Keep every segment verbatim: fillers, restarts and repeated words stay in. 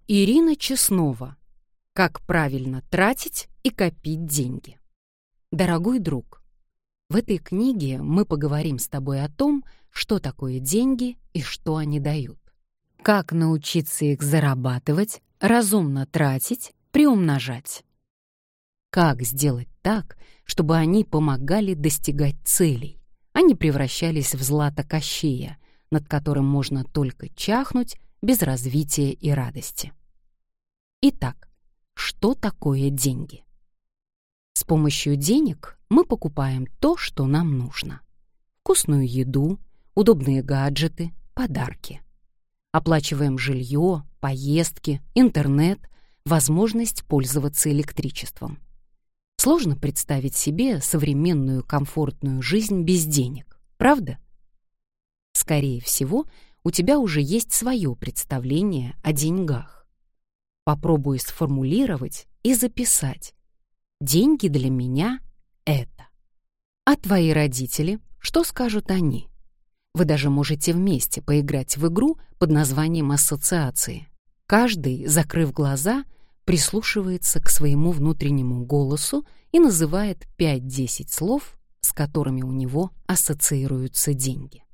Ирина Чеснова. Как правильно тратить и копить деньги. Дорогой друг, в этой книге мы поговорим с тобой о том, что такое деньги и что они дают. Как научиться их зарабатывать, разумно тратить, приумножать. Как сделать так, чтобы они помогали достигать целей, а не превращались в злато Кощея, над которым можно только чахнуть без развития и радости. Итак, что такое деньги? С помощью денег мы покупаем то, что нам нужно. Вкусную еду, удобные гаджеты, подарки. Оплачиваем жилье, поездки, интернет, возможность пользоваться электричеством. Сложно представить себе современную комфортную жизнь без денег, правда? Скорее всего, у тебя уже есть свое представление о деньгах. Попробуй сформулировать и записать. Деньги для меня — это. А твои родители, что скажут они? Вы даже можете вместе поиграть в игру под названием ассоциации. Каждый, закрыв глаза, прислушивается к своему внутреннему голосу и называет пять-десять слов, с которыми у него ассоциируются деньги.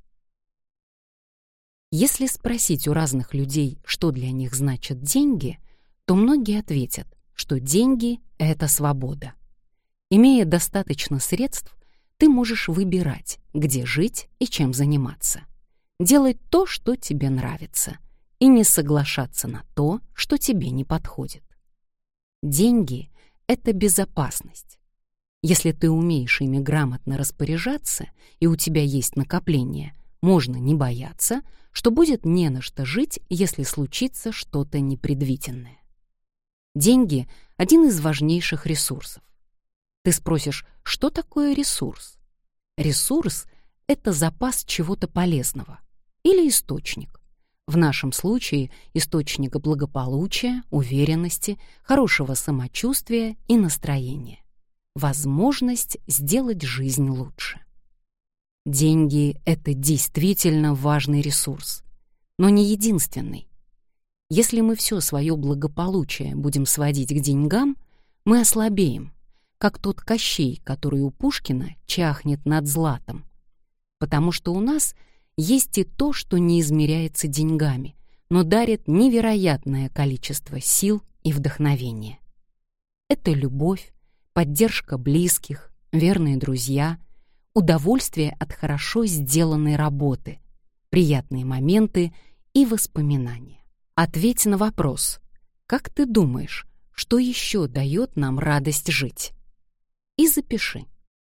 Если спросить у разных людей, что для них значат деньги, то многие ответят, что деньги — это свобода. Имея достаточно средств, ты можешь выбирать, где жить и чем заниматься. Делать то, что тебе нравится, и не соглашаться на то, что тебе не подходит. Деньги — это безопасность. Если ты умеешь ими грамотно распоряжаться, и у тебя есть накопление, можно не бояться, что будет не на что жить, если случится что-то непредвиденное. Деньги — один из важнейших ресурсов. Ты спросишь, что такое ресурс? Ресурс — это запас чего-то полезного или источник. В нашем случае источник благополучия, уверенности, хорошего самочувствия и настроения. Возможность сделать жизнь лучше. Деньги — это действительно важный ресурс, но не единственный. Если мы все свое благополучие будем сводить к деньгам, мы ослабеем, как тот Кощей, который у Пушкина чахнет над златом. Потому что у нас есть и то, что не измеряется деньгами, но дарит невероятное количество сил и вдохновения. Это любовь, поддержка близких, верные друзья, удовольствие от хорошо сделанной работы, приятные моменты и воспоминания. Ответь на вопрос: как ты думаешь, что еще дает нам радость жить? И запиши.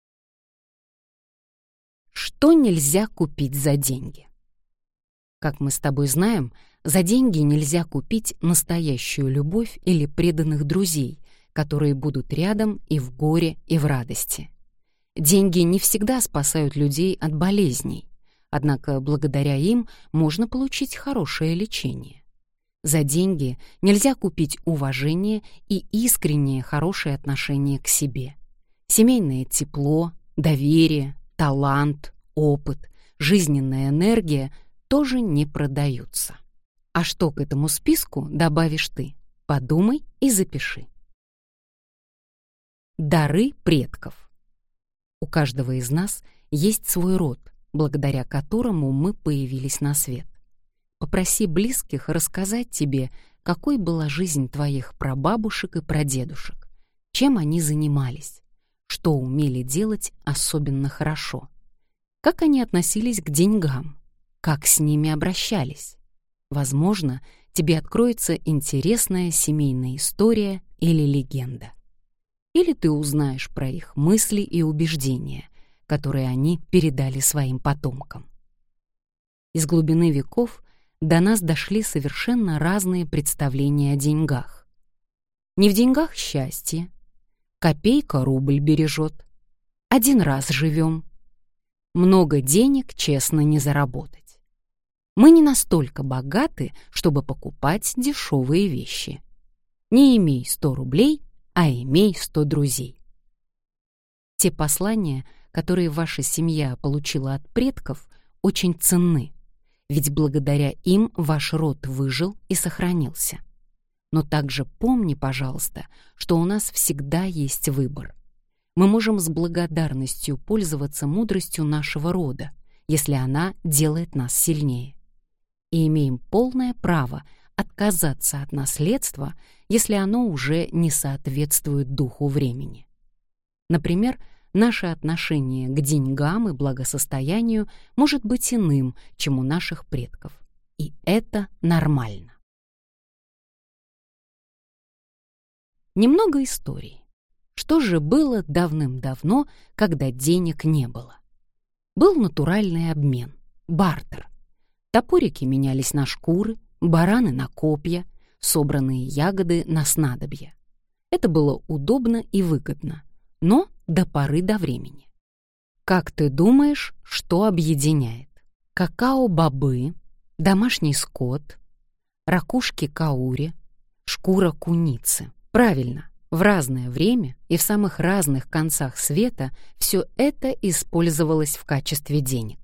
Что нельзя купить за деньги? Как мы с тобой знаем, за деньги нельзя купить настоящую любовь или преданных друзей, которые будут рядом и в горе, и в радости. Деньги не всегда спасают людей от болезней, однако благодаря им можно получить хорошее лечение. За деньги нельзя купить уважение и искреннее хорошее отношение к себе. Семейное тепло, доверие, талант, опыт, жизненная энергия тоже не продаются. А что к этому списку добавишь ты? Подумай и запиши. Дары предков. У каждого из нас есть свой род, благодаря которому мы появились на свет. Попроси близких рассказать тебе, какой была жизнь твоих прабабушек и прадедушек, чем они занимались, что умели делать особенно хорошо, как они относились к деньгам, как с ними обращались. Возможно, тебе откроется интересная семейная история или легенда. Или ты узнаешь про их мысли и убеждения, которые они передали своим потомкам. Из глубины веков до нас дошли совершенно разные представления о деньгах. Не в деньгах счастье, копейка рубль бережет, один раз живем, много денег честно не заработать. Мы не настолько богаты, чтобы покупать дешевые вещи. Не имей сто рублей, а имей сто друзей. Те послания, которые ваша семья получила от предков, очень ценны, ведь благодаря им ваш род выжил и сохранился. Но также помни, пожалуйста, что у нас всегда есть выбор. Мы можем с благодарностью пользоваться мудростью нашего рода, если она делает нас сильнее. И имеем полное право отказаться от наследства, если оно уже не соответствует духу времени. Например, наше отношение к деньгам и благосостоянию может быть иным, чем у наших предков. И это нормально. Немного истории. Что же было давным-давно, когда денег не было? Был натуральный обмен, бартер. Топорики менялись на шкуры, бараны на копья, собранные ягоды на снадобья. Это было удобно и выгодно, но до поры до времени. Как ты думаешь, что объединяет? Какао-бобы, домашний скот, ракушки каури, шкура куницы. Правильно, в разное время и в самых разных концах света все это использовалось в качестве денег.